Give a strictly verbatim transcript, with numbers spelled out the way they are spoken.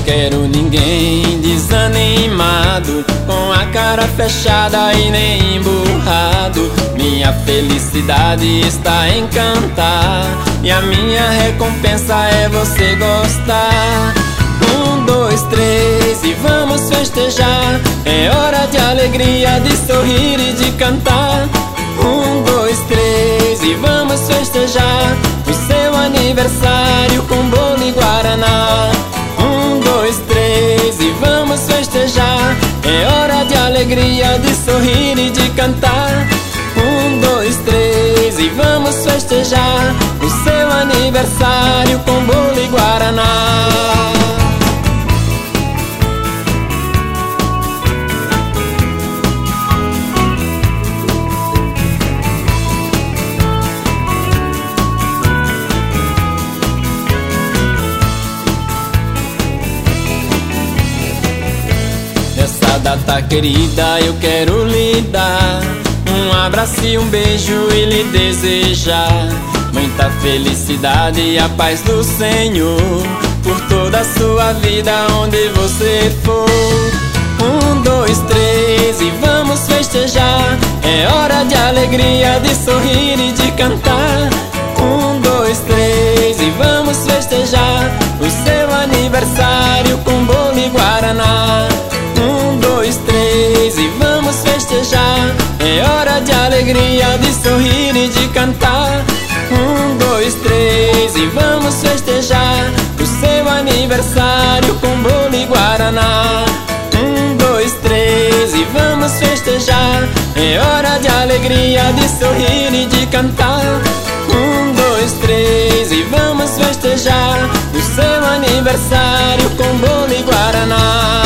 quero ninguém desanimado, com a cara fechada e nem emburrado. Minha felicidade está em cantar, e a minha recompensa é você gostar. Um, dois, três e vamos festejar. É hora de alegria, de sorrir e de cantar. Um, dois, três e vamos festejar o seu aniversário com bolo e guaraná. Um, dois, três e vamos festejar. É hora de alegria, de sorrir e de cantar. Um, dois, três e vamos festejar o seu aniversário com bolo e guaraná. Nessa data querida eu quero lhe dar um abraço e um beijo e lhe desejar muita felicidade e a paz do Senhor por toda a sua vida onde você for. Um, dois, três e vamos festejar. É hora de alegria, de sorrir e de cantar. Um, dois, três e vamos festejar o seu aniversário com bolo e guaraná. Um, dois, três e vamos festejar. É hora de alegria, de sorrir e de cantar. Um, dois, três e vamos festejar o seu aniversário com bolo e guaraná. Um, dois, três e vamos festejar. É hora de alegria, de sorrir e de cantar. Um, dois, três e vamos festejar o seu aniversário com bolo e guaraná.